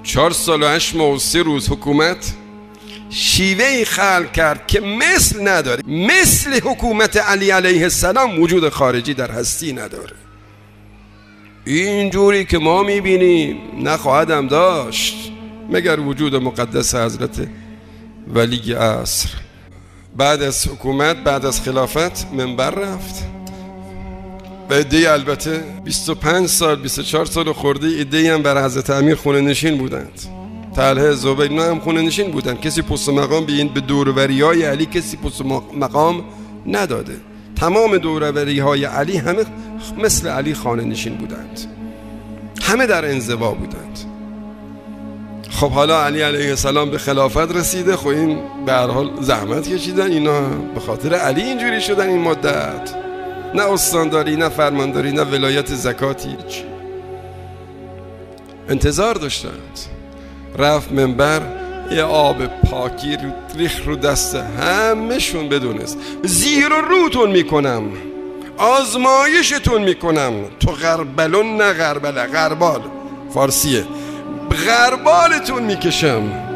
4 سال و 8 ماه و 3 روز حکومت شیوهی خلق کرد که مثل نداره، مثل حکومت علی علیه السلام وجود خارجی در هستی نداره. اینجوری که ما میبینیم نخواهدم داشت مگر وجود مقدس حضرت ولی عصر. بعد از حکومت، بعد از خلافت منبر رفت و عده‌ای البته 25 سال 24 سال خورده عده‌ای هم بر حضرت امیر خونه نشین بودند. طلحه، زبیر نه هم خونه نشین بودند. کسی پست مقام به دوروری‌های علی کسی پست مقام نداده. تمام دوروری‌های علی همه مثل علی خانه نشین بودند، همه در انزوا بودند. خب حالا علی علیه السلام به خلافت رسیده، خب این به هر حال زحمت کشیدن، اینا به خاطر علی اینجوری شدن این مدت، نه استانداری، نه فرمانداری، نه ولایت زکاتی، هیچ. انتظار داشتند. رفت منبر، یه آب پاکی ریخ رو دست همه شون، بدونست زیر و روتون میکنم، آزمایشتون میکنم، تو غربلون نه غربله، غربال فارسیه، غربالتون میکشم.